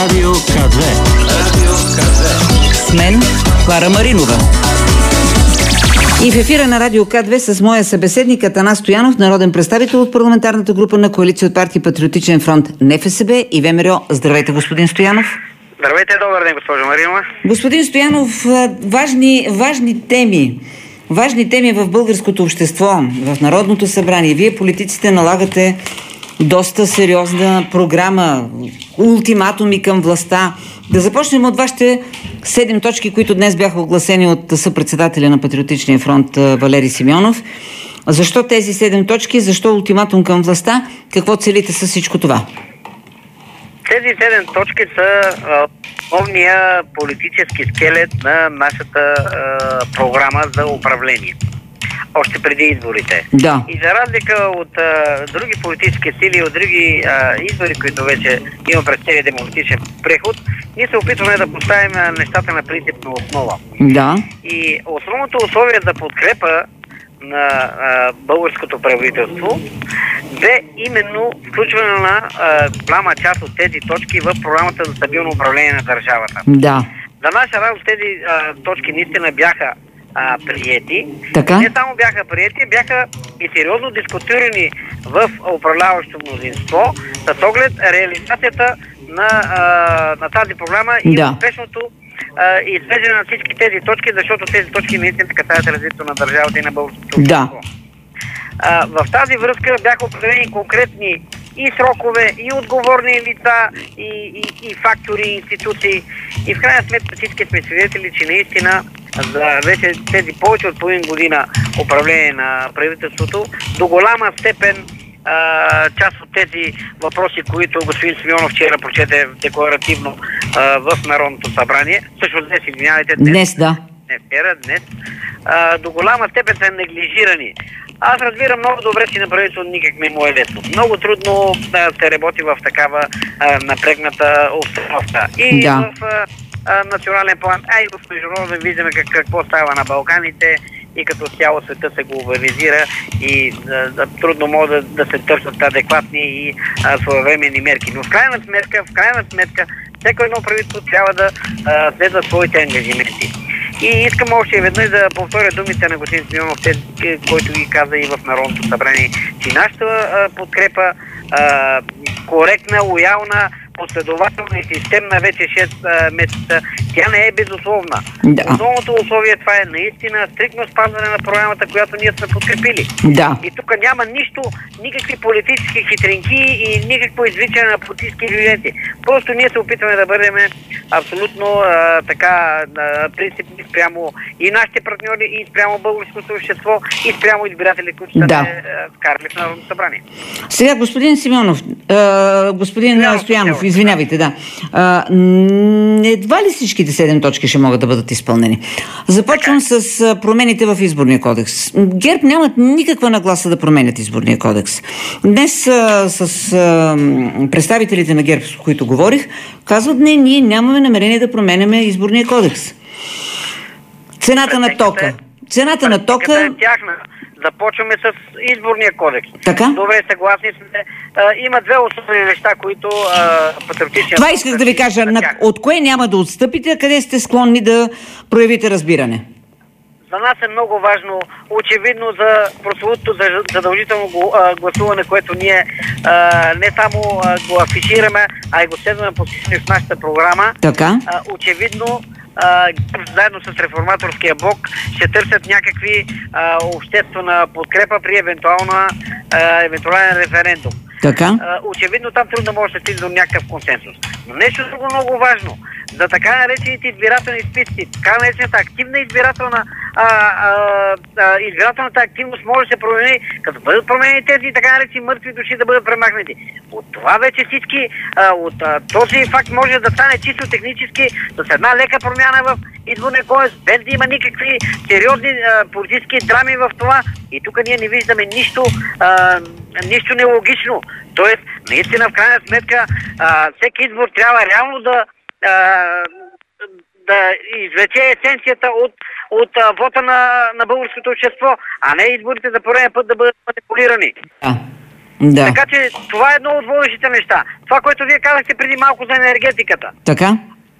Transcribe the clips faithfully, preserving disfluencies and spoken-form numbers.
Радио КА две. Радио КА две. С мен Клара Маринова. И в ефира на Радио КА две с моя събеседник Атанас Стоянов, народен представител от парламентарната група на Коалиция от партии Патриотичен фронт НФСБ и ВМРО. Здравейте, господин Стоянов. Здравейте, добър ден, госпожо Маринова. Господин Стоянов, важни, важни теми. Важни теми в българското общество, в Народното събрание. Вие, политиците, налагате доста сериозна програма, ултиматуми към властта. Да започнем от вашите седем точки, които днес бяха огласени от съпредседателя на Патриотичния фронт Валери Симеонов. Защо тези седем точки? Защо ултиматум към властта? Какво целите с всичко това? Тези седем точки са основния политически скелет на нашата а, програма за управление. Още преди изборите. Да. И за разлика от а, други политически сили, от други а, избори, които вече има през целия демократичен преход, ние се опитваме да поставим нещата на принципна основа. Да. И основното условие за подкрепа на а, българското правителство бе именно включване на а, голяма част от тези точки в програмата за стабилно управление на държавата. Да. За наша радост тези а, точки наистина бяха а, приети. Така? Не само бяха приети, бяха и сериозно дискутирани в управляващото мнозинство с оглед реализацията на, а, на тази програма и да. успешното и извеждане на всички тези точки, защото тези точки наистина касаят развитието на държавата и на българското общество. Да. В тази връзка бяха определени конкретни и срокове, и отговорни лица, и, и, и фактори, и институции. И в крайна сметка всички сме свидетели, че наистина за вече тези повече от половин година управление на правителството до голяма степен Uh, част от тези въпроси, които господин Симеонов вчера прочете декларативно uh, в Народното събрание, също днес, извинявайте, днес, днес да. Не вчера, днес, uh, до голяма степен са неглижирани. Аз разбирам много добре, че на правителството никак не му е лесно. Много трудно uh, се работи в такава uh, напрегната обстановка. И да. в uh, uh, национален план, а и в международен виждаме как, какво става на Балканите, и като цяло света се глобализира и да, да, трудно може да, да се търсят адекватни и а, своевременни мерки. Но в крайна сметка, в крайна сметка, всяко едно правителство трябва да а, следва своите ангажименти. И искам още веднъж да повторя думите на господин Симеонов, който ги каза и в Народното събрание, че нашата а, подкрепа а, коректна, лоялна, последователна и системна вече шест месеца, тя не е безусловна. Да. Основното условие това е наистина стриктно спазване на програмата, която ние сме подкрепили. Да. И тук няма нищо, никакви политически хитринки и никакво извличане на политически дивиденти. Просто ние се опитваме да бъдем абсолютно а, така а, принципни спрямо и нашите партньори, и спрямо българското общество, и спрямо избиратели, които са да. се вкарали в Народното събрание. Сега, господин Симеонов, а, господин Стоянов, Стоянов извинявайте, да. А, едва ли всичките седем точки ще могат да бъдат изпълнени? Започвам така с промените в изборния кодекс. ГЕРБ нямат никаква нагласа да променят изборния кодекс. Днес а, с а, представителите на ГЕРБ, с които говорих, казват, не, ние нямаме намерение да променяме изборния кодекс. Цената на тока. Цената на тока... е тяхна. Започваме с изборния кодекс. Така? Добре, съгласни сме. А, има две основни неща, които патриотичният... Това исках да ви кажа. На, от кое няма да отстъпите, а къде сте склонни да проявите разбиране? За нас е много важно, очевидно за прословутото задължително гласуване, което ние а, не само а, го афишираме, а и го следваме по в нашата програма. Така? А, очевидно, а, заедно с реформаторския блок ще търсят някакви а, обществена подкрепа при евентуална, а, евентуален референдум. Така? А, очевидно там трудно може да стигне до някакъв консенсус. Но нещо друго много важно. За така наречените избирателни списъци, така наречената активна избирателна а, а, а, избирателната активност може да се промени, като бъдат променени тези така наречени мъртви души да бъдат премахнати. От това вече всички, а, от а, този факт може да стане чисто технически с една лека промяна в изборния кодекс, без да има никакви сериозни а, политически драми в това. И тук ние не виждаме нищо, а, нищо нелогично. Тоест, наистина, в крайна сметка, а, всеки избор трябва реално да да извлече есенцията от, от а, вота на, на българското общество, а не изборите за пореден път да бъдат манипулирани. А. Да. Така че това е едно от водещите неща. Това, което вие казахте преди малко за енергетиката. Така?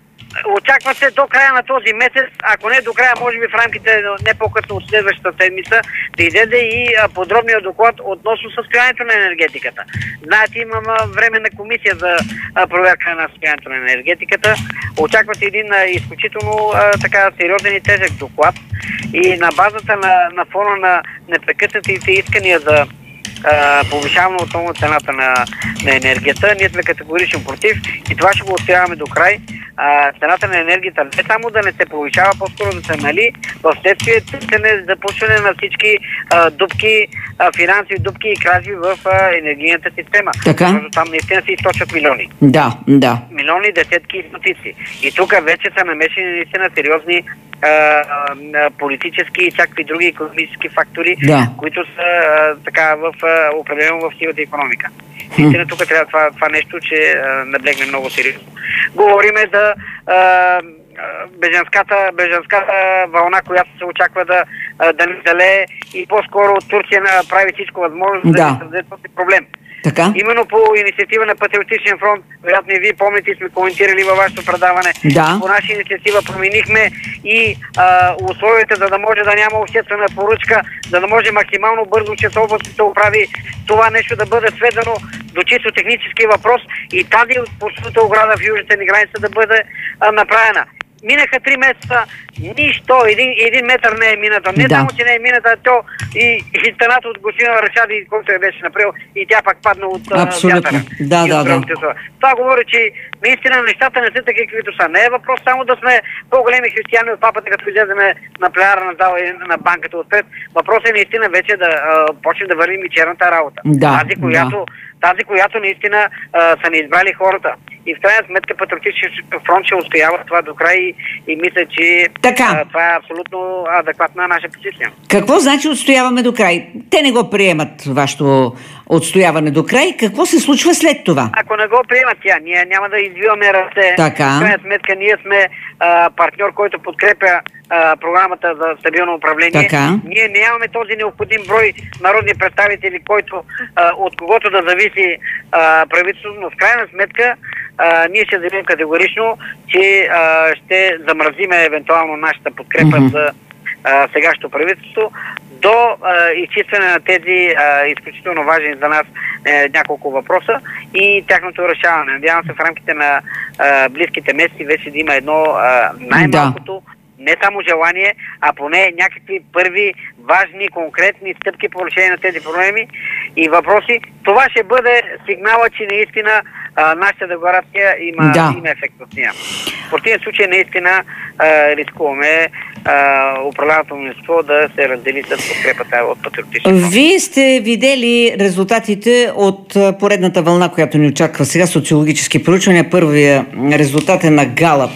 Очаква се до края на този месец, ако не до края, може би в рамките не по-късно от следващата седмица, да излезе и подробния доклад относно състоянието на енергетиката. Знаете, имам временна комисия за проверка на състоянието на енергетиката. Очаква се един изключително така сериозен и тежък доклад и на базата на, на фона на непрекъснатите искания за повишаване отново цената на, на енергията. Ние сме категорично против и това ще го отстояваме до край. А, цената на енергията не само да не се повишава, по-скоро да се нали, в следствие търсене запушване на всички а, дупки, а, финансови дупки и кражби в а, енергийната система. Така? Защото там наистина се източат милиони. Да, да. Милиони, десетки и стотици. И тук вече са намешени наистина сериозни а, а, политически и всякакви други икономически фактори, да. които са а, така в, а, определено в сивата икономика. Истина тук трябва това, това нещо, че а, наблегне много сериозно. Говориме за а, бежанската, бежанската вълна, която се очаква да, да не залее и по-скоро Турция прави всичко възможно, за да не създаде този проблем. Така? Именно по инициатива на Патриотичен фронт, вероятно и вие помните, сме коментирали във вашето предаване. Да. По наша инициатива променихме и а, условията, за да може да няма обществена поръчка, за да може максимално бързо, че областите се оправи това нещо да бъде сведено до чисто технически въпрос и тази постовата ограда в южната ни граница да бъде а, направена. Минаха три месеца, нищо, един, един метър не е мината. Не да. само, че не е мината, то и, и стената от Гостина Рашади, който я беше направил, и тя пак падна от абсолютно. Да, да, да. Това говори, че наистина нещата не са такива, каквито са. Не е въпрос само да сме по-големи християни от папата, като излеземе на пленарна зала и на банката отпред. Въпросът е наистина вече да а, почнем да вървим и черната работа. Да, тази, която, да. тази, която наистина а, са ни избрали хората. И в крайна сметка Патриотичен фронт ще устоява това до край и, и мисля, че а, това е абсолютно адекватна наша позиция. Какво значи отстояваме до край? Те не го приемат вашето отстояване до край. Какво се случва след това? Ако не го приемат тя, ние няма да извиваме ръце. Така. В крайна сметка ние сме а, партньор, който подкрепя а, програмата за стабилно управление. Така. Ние нямаме този необходим брой народни представители, който, а, от когото да зависи а, правителството, но в крайна сметка а, ние ще заявим категорично, че а, ще замразиме евентуално нашата подкрепа mm-hmm. за а, сегашното правителство до а, изчистване на тези а, изключително важни за нас е, няколко въпроса и тяхното решаване. Надявам се в рамките на а, близките месеци вече да има едно а, най-малкото да. Не само желание, а поне някакви първи важни, конкретни стъпки по решение на тези проблеми и въпроси. Това ще бъде сигнала, че наистина а, нашата декларация има, да. има ефект от нея. В противен случай наистина а, рискуваме управляването мнозинство да се раздели с подкрепата от Патриотичен фронт. Вие сте видели резултатите от поредната вълна, която ни очаква сега, социологически проучвания. Първия резултат е на Галап.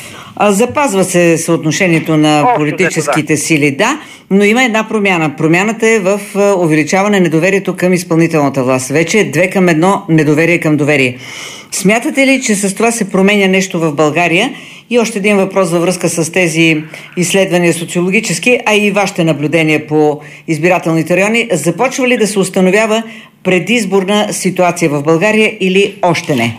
Запазва се съотношението на Общо, политическите да. сили, да, но има една промяна. Промяната е в увеличаване недоверието към изпълнителната власт. Вече е две към едно недоверие към доверие. Смятате ли, че с това се променя нещо в България? И още един въпрос във връзка с тези изследвания социологически, а и вашите наблюдения по избирателните райони. Започва ли да се установява предизборна ситуация в България или още не?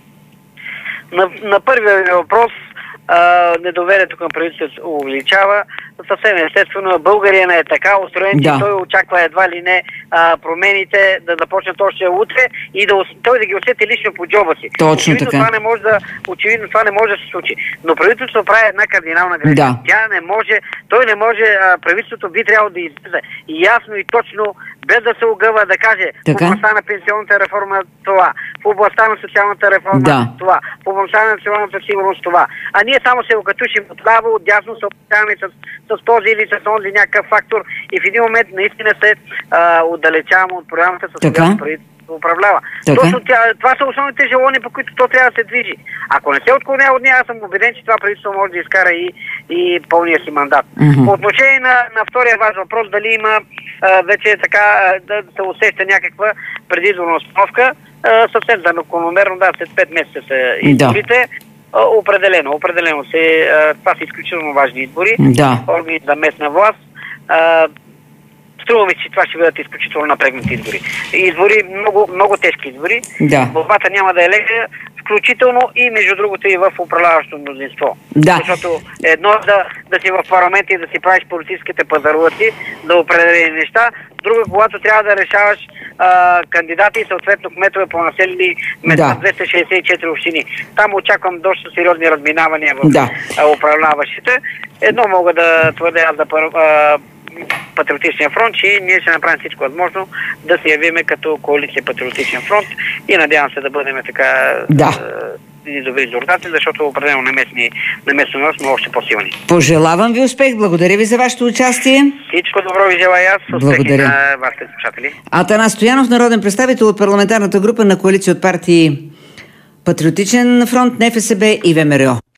На, на първия въпрос Uh, недоверието към правителството увеличава. Съвсем естествено, българина е така устроен, да. че той очаква едва ли не а, промените да започнат още утре и да, той да ги усети лично по джоба си. Точно очевидно, така. Това не може да, очевидно това не може да се случи. Но правителството прави една кардинална грешка. Да. Тя не може, той не може, а, правителството би трябвало да излезе ясно и точно, без да се огъва, да каже така? В областта на пенсионната реформа това, в областта на социалната реформа да. това, в областта на националната сигурност това. А ние само се окатушим отляво, отдясно се опитаваме с, с този или с този някакъв фактор и в един момент наистина се а, отдалечаваме от програмата, с която правителството управлява. Точно тя, това са основните желания, по които то трябва да се движи. Ако не се отклонява от нея, аз съм убеден, че това правителство може да изкара и, и пълния си мандат. Mm-hmm. По отношение на, на втория ваш въпрос, дали има а, вече така да се усеща някаква предизборна установка, а, съвсем закономерно, да, след пет месеца са изборите. Да. Определено, определено се. Това са изключително важни избори. Да. Органи за местна власт. Струва ми се, че това ще бъдат изключително напрегнати избори. Избори, много, много тежки избори. Да. Борбата няма да е лека, включително и между другото и в управляващото мнозинство. Да. Защото едно е да, да си в парламента и да си правиш политическите пазарлъци, да определени неща, друго е когато трябва да решаваш а, кандидати и съответно кметове по населени места, Да. двеста шейсет и четири общини. Там очаквам доста сериозни разминавания в Да. а, управляващите. Едно мога да твърдя аз да а, Патриотичния фронт, че ние ще направим всичко възможно да се явиме като коалиция Патриотичен фронт и надявам се да бъдем така Да. и добри резултати, защото определено на местни, на местно ниво сме още по-силни. Пожелавам ви успех, благодаря ви за вашето участие. Всичко добро ви желая аз, успехи Благодаря. на вашите слушатели. Атанас Стоянов, народен представител от парламентарната група на коалиция от партии Патриотичен фронт, НФСБ и ВМРО.